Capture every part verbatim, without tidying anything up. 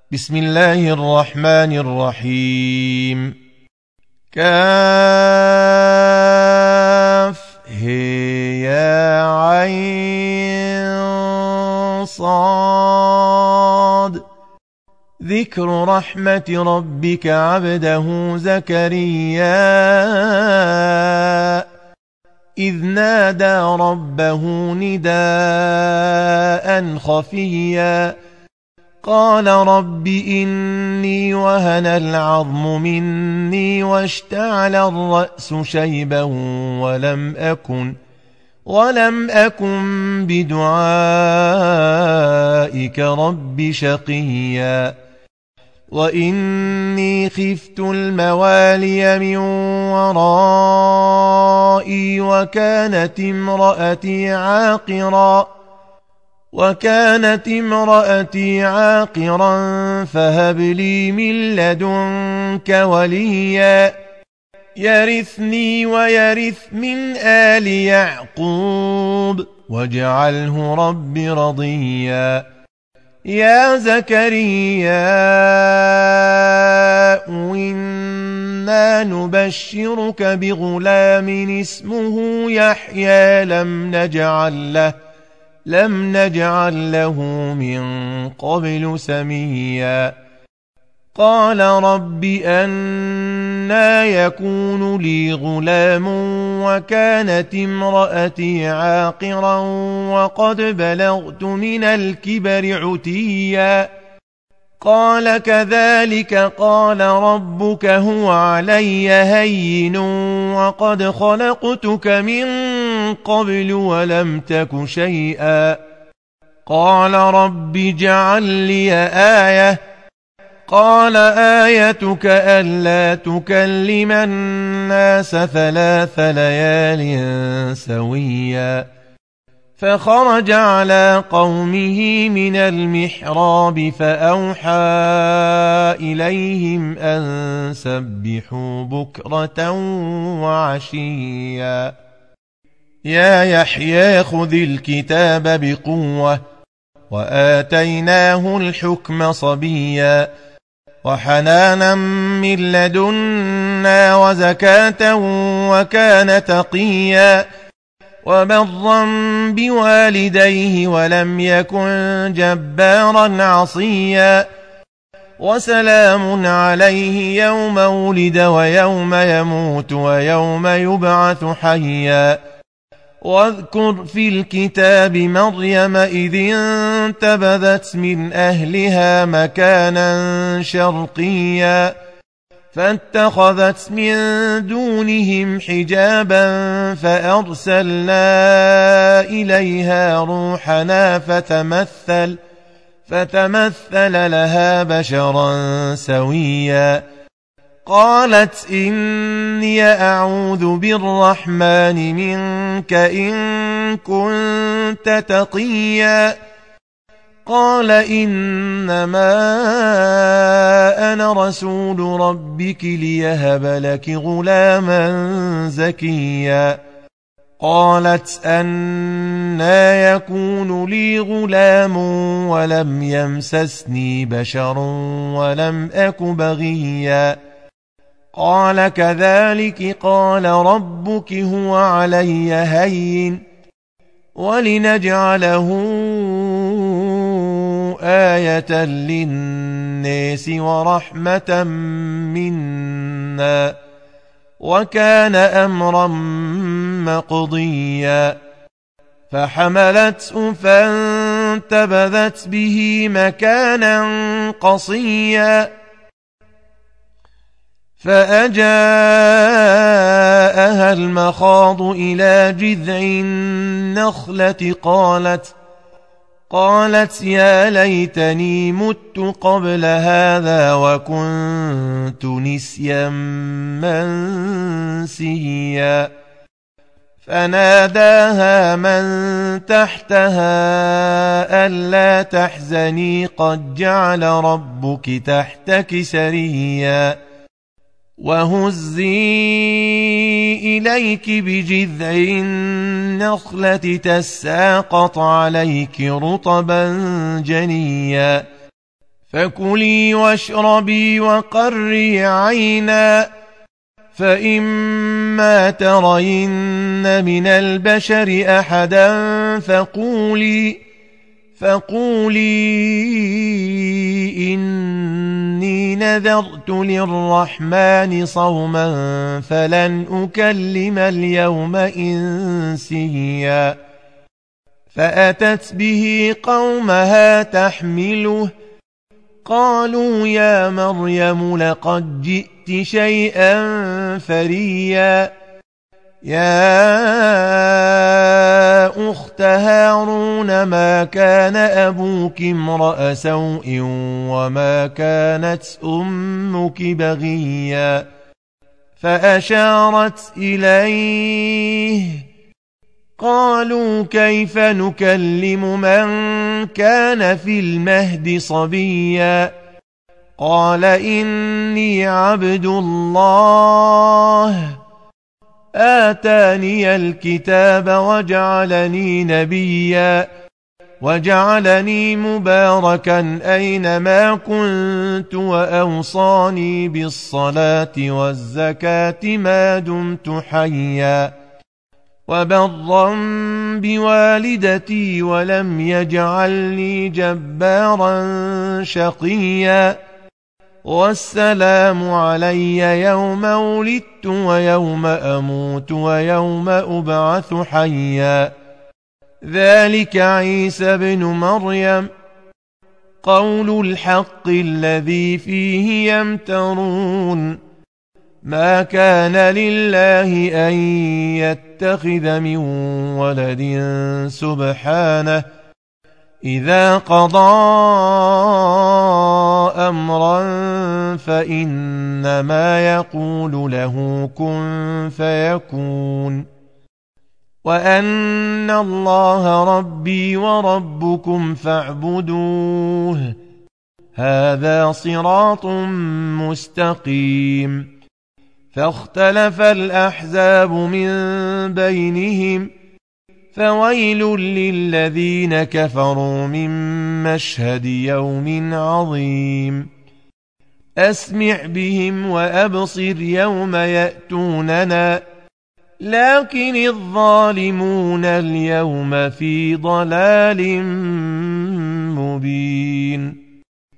بسم الله الرحمن الرحيم. كاف هي يا عين صاد. ذكر رحمة ربك عبده زكريا إذ نادى ربه نداء خفيا قال رب إني وهن العظم مني واشتعل الرأس شيبا ولم أكن ولم أكن بدعائك رب شقيا وإني خفت الموالي من ورائي وكانت امرأتي عاقرا وكانت امرأتي عاقرا فهب لي من لدنك وليا يرثني ويرث من آل يعقوب واجعله رب رضيا. يا زكريا إنا نبشرك بغلام اسمه يحيى لم نجعل له لم نجعل له من قبل سميا. قال رب أنى يكون لي غلام وكانت امرأتي عاقرا وقد بلغت من الكبر عتيا. قال كذلك قال ربك هو علي هين وقد خلقتك من قبل ولم تك شيئا. قال رب اجعل لي آية قال آيتك ألا تكلم الناس ثلاث ليال سويا. فخرج على قومه من المحراب فأوحى إليهم أن سبحوا بكرة وعشيا. يا يحيى خذ الكتاب بقوة وآتيناه الحكم صبيا وحنانا من لدنا وزكاة وكان تقيا وبرا بوالديه ولم يكن جبارا عصيا. وسلام عليه يوم ولد ويوم يموت ويوم يبعث حيا. واذكر في الكتاب مريم إذ انتبذت من أهلها مكانا شرقيا فاتخذت من دونهم حجابا فأرسلنا إليها روحنا فتمثل فتمثل لها بشرا سويا. قالت إني أعوذ بالرحمن منك إن كنت تقيا. قال إنما أنا رسول ربك ليهب لك غلاما زكيا. قالت أنى يكون لي غلام ولم يمسسني بشر ولم أك بغيا. قال كذلك قال ربك هو علي هين ولنجعله آية للناس ورحمة منا وكان أمرا مقضيا. فحملته فانتبذت به مكانا قصيا فأجاءها المخاض إلى جذع النخلة قالت قالت يا ليتني مت قبل هذا وكنت نسيا منسيا. فناداها من تحتها ألا تحزني قد جعل ربك تحتك سريا. وهزي إليك بجذع النخلة تساقط عليك رطبا جنيا فكلي واشربي وقري عينا فإما ترين من البشر أحدا فقولي فقولي إني نذرت للرحمن صوما فلن أكلم اليوم إنسيا فأتت به قومها تحمله قالوا يا مريم لقد جئت شيئا فريا يا أخت هارون ما كان أبوك امرأ سوء وما كانت أمك بغيا فأشارت إليه قالوا كيف نكلم من كان في المهد صبيا قال إني عبد الله آتاني الكتاب وجعلني نبيا وجعلني مباركا أينما كنت وأوصاني بالصلاة والزكاة ما دمت حيا وبرا بوالدتي ولم يجعلني جبارا شقيا والسلام علي يوم ولدت ويوم أموت ويوم أبعث حيا ذلك عيسى بن مريم قول الحق الذي فيه يمترون ما كان لله أن يتخذ من ولد سبحانه إذا قضى أمرا فإنما يقول له كن فيكون وأن الله ربي وربكم فاعبدوه هذا صراط مستقيم فاختلف الأحزاب من بينهم فويل للذين كفروا من مشهد يوم عظيم أسمع بهم وأبصر يوم يأتوننا لكن الظالمون اليوم في ضلال مبين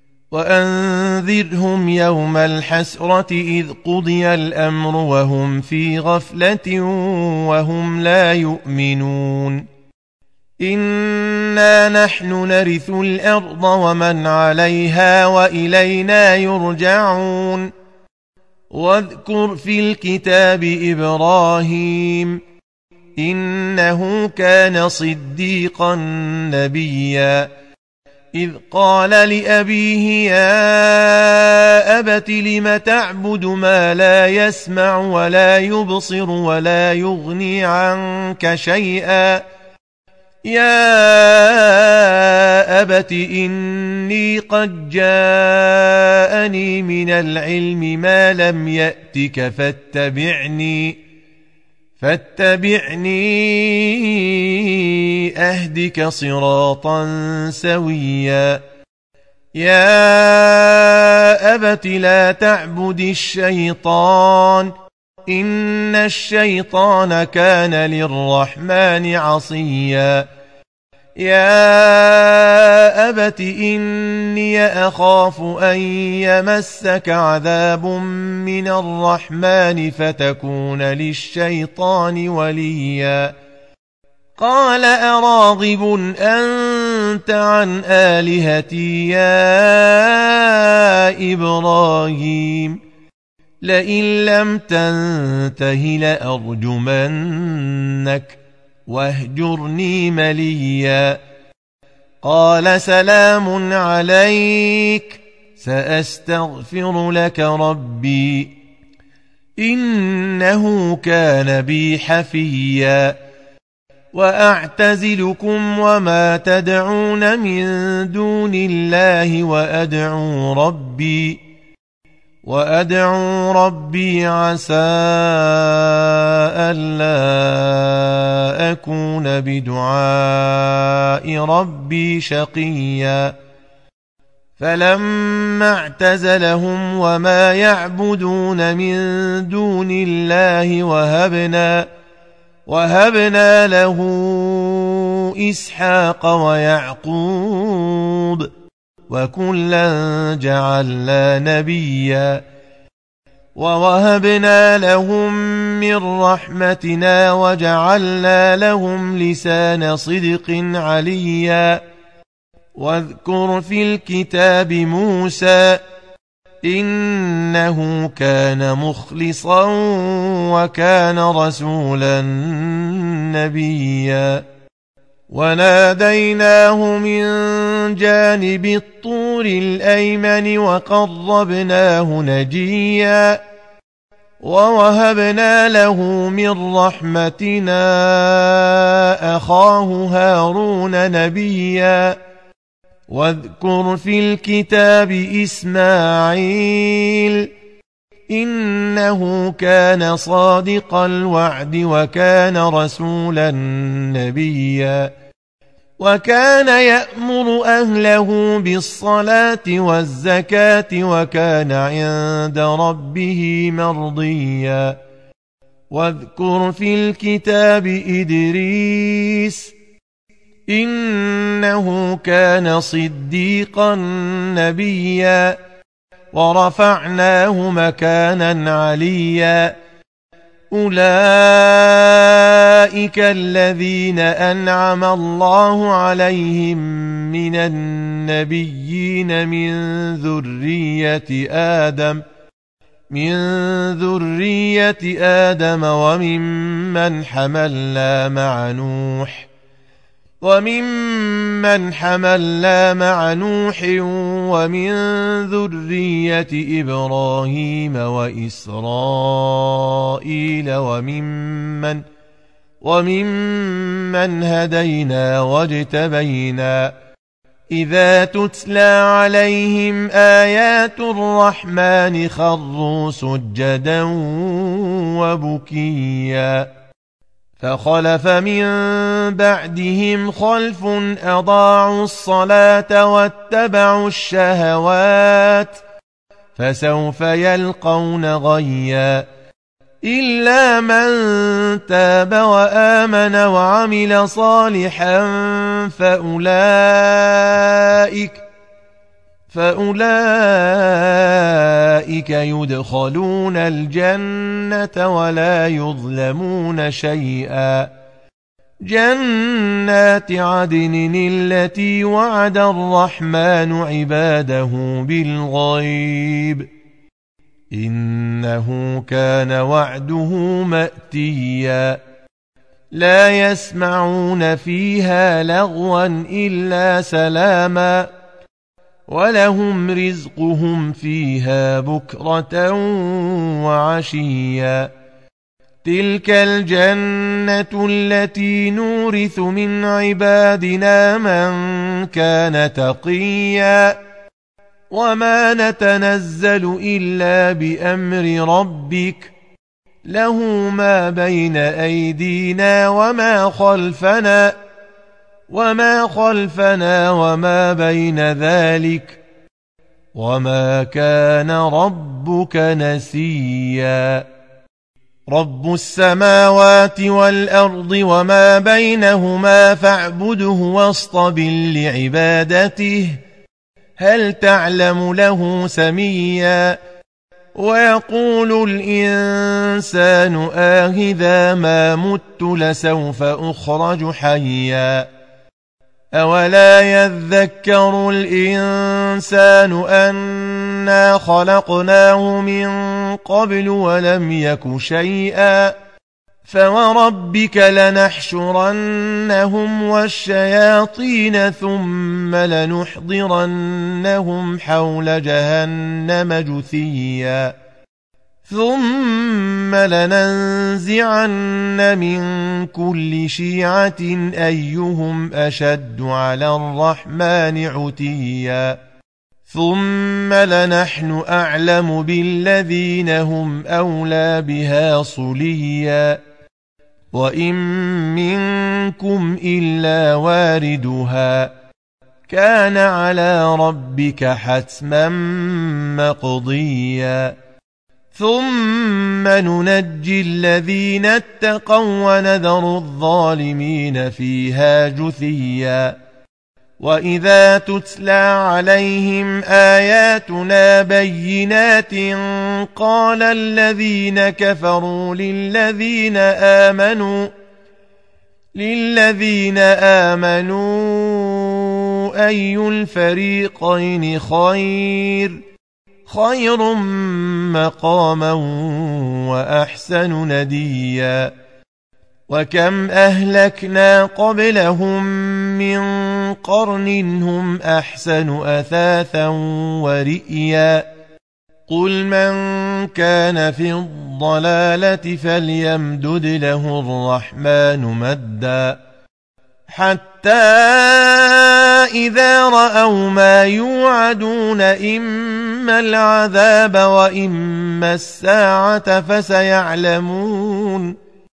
وأنذرهم يوم الحسرة إذ قضي الأمر وهم في غفلة وهم لا يؤمنون إنا نحن نرث الأرض ومن عليها وإلينا يرجعون واذكر في الكتاب إبراهيم إنه كان صديقا نبيا إذ قال لأبيه يا أبت لم تعبد ما لا يسمع ولا يبصر ولا يغني عنك شيئا يا أبت إني قد جاءني من العلم ما لم يأتك فاتبعني فاتبعني أهدك صراطا سويا يا أبت لا تعبد الشيطان إن الشيطان كان للرحمن عصيا يا أبت إني أخاف أن يمسك عذاب من الرحمن فتكون للشيطان وليا قال أراغب أنت عن آلهتي يا إبراهيم لئن لم تنته لأرجمنك واهجرني مليا قال سلام عليك سأستغفر لك ربي إنه كان بي حفيا وأعتزلكم وما تدعون من دون الله وأدعو ربي وأدعو ربي عسى ألا أكون بدعاء ربي شقيا فلما اعتزلهم وما يعبدون من دون الله وهبنا وهبنا له إسحاق ويعقوب وكلا جعلنا نبيا ووهبنا لهم من رحمتنا وجعلنا لهم لسان صدق عليا واذكر في الكتاب موسى إنه كان مخلصا وكان رسولا نبيا وناديناه من جانب الطور الأيمن وقربناه نجيا ووهبنا له من رحمتنا أخاه هارون نبيا واذكر في الكتاب إسماعيل إنه كان صادق الوعد وكان رسولا نبيا وكان يأمر أهله بالصلاة والزكاة وكان عند ربه مرضيا واذكر في الكتاب إدريس إنه كان صديقا نبيا ورفعناه مكانا عليا أولئك الذين أنعم الله عليهم من النبيين من ذرية آدم من ذرية آدم وممن حملنا مع نوح وممن حملنا مع نوح ومن ذرية إبراهيم وإسرائيل وممن وممن هدينا واجتبينا إذا تتلى عليهم آيات الرحمن خروا سجدا وبكيا فخلف من بعدهم خلف أضاعوا الصلاة واتبعوا الشهوات فسوف يلقون غيا إلا من تاب وآمن وعمل صالحا فأولئك فأولئك يدخلون الجنة ولا يظلمون شيئا جنات عدن التي وعد الرحمن عباده بالغيب إنه كان وعده مأتيا لا يسمعون فيها لغوا إلا سلاما ولهم رزقهم فيها بكرة وعشيا تلك الجنة التي نورث من عبادنا من كان تقيا وما نتنزل إلا بأمر ربك له ما بين أيدينا وما خلفنا وما خلفنا وما بين ذلك وما كان ربك نسيا رب السماوات والأرض وما بينهما فاعبده واصطبر لعبادته هل تعلم له سميا ويقول الإنسان آهذا ما مت لسوف أخرج حيا أولا يذكر الإنسان أنا خلقناه من قبل ولم يك شيئا فوربك لنحشرنهم والشياطين ثم لنحضرنهم حول جهنم جثيا ثم لننزعن من كل شيعة أيهم أشد على الرحمن عتيا ثم لنحن أعلم بالذين هم أولى بها صليا وإن منكم إلا واردها كان على ربك حتما مقضيا ثم ننجي الذين اتقوا ونذر الظالمين فيها جثيا وإذا تتلى عليهم آياتنا بينات قال الذين كفروا للذين آمنوا للذين آمنوا أي الفريقين خير خير مقاما وأحسن نديا وكم أهلكنا قبلهم من قرن هم أحسن أثاثا ورئيا قل من كان في الضلالة فليمدد له الرحمن مدا حتى إذا رأوا ما يوعدون إما العذاب وإما الساعة فسيعلمون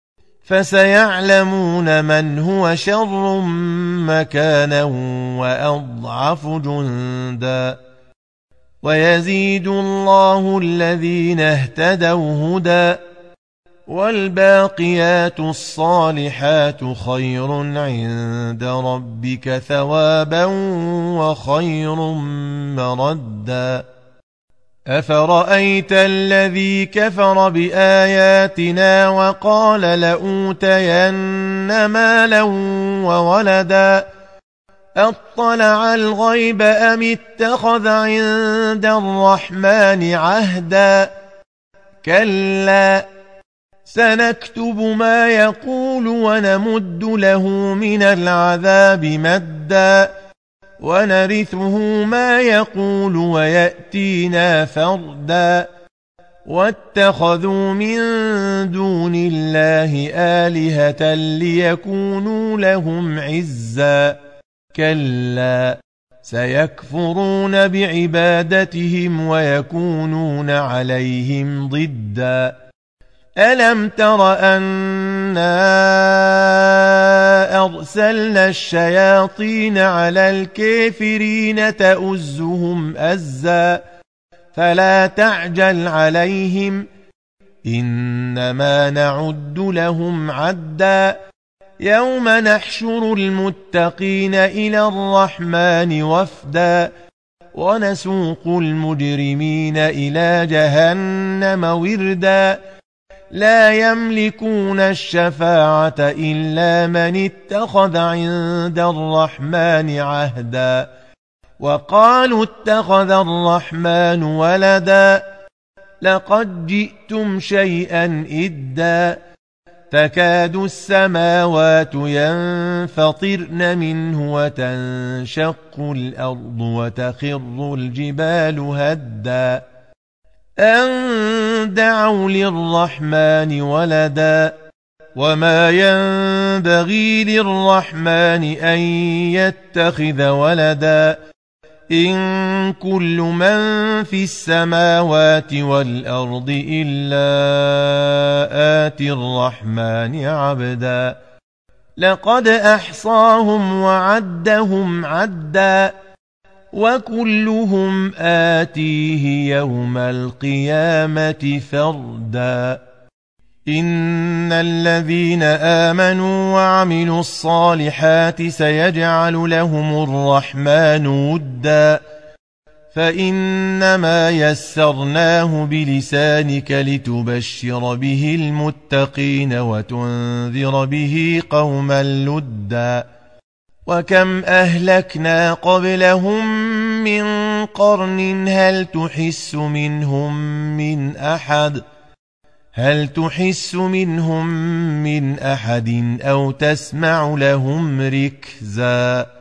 فسيعلمون من هو شر مكانا وأضعف جندا ويزيد الله الذين اهتدوا هدى والباقيات الصالحات خير عند ربك ثوابا وخير مردا أفرأيت الذي كفر بآياتنا وقال لأوتين مالا وولدا أطلع الغيب أم اتخذ عند الرحمن عهدا كلا سنكتب ما يقول ونمد له من العذاب مدا ونرثه ما يقول ويأتينا فردا واتخذوا من دون الله آلهة ليكونوا لهم عزا كلا سيكفرون بعبادتهم ويكونون عليهم ضدا ألم تر أنا أرسلنا الشياطين على الكافرين تؤزهم أزا فلا تعجل عليهم إنما نعد لهم عدا يوم نحشر المتقين إلى الرحمن وفدا ونسوق المجرمين إلى جهنم وردا لا يملكون الشفاعة إلا من اتخذ عند الرحمن عهدا وقالوا اتخذ الرحمن ولدا لقد جئتم شيئا إدا تكاد السماوات ينفطرن منه وتنشق الأرض وتخر الجبال هدا أن دعوا للرحمن ولدا وما ينبغي للرحمن أن يتخذ ولدا إن كل من في السماوات والأرض إلا آتي الرحمن عبدا لقد أحصاهم وعدهم عدا وكلهم آتيه يوم القيامة فردا إن الذين آمنوا وعملوا الصالحات سيجعل لهم الرحمن ودا فإنما يسرناه بلسانك لتبشر به المتقين وتنذر به قوما لدا وكم أهلكنا قبلهم من قرن هل تحس منهم من أحد هل تحس منهم من أحد أو تسمع لهم ركزا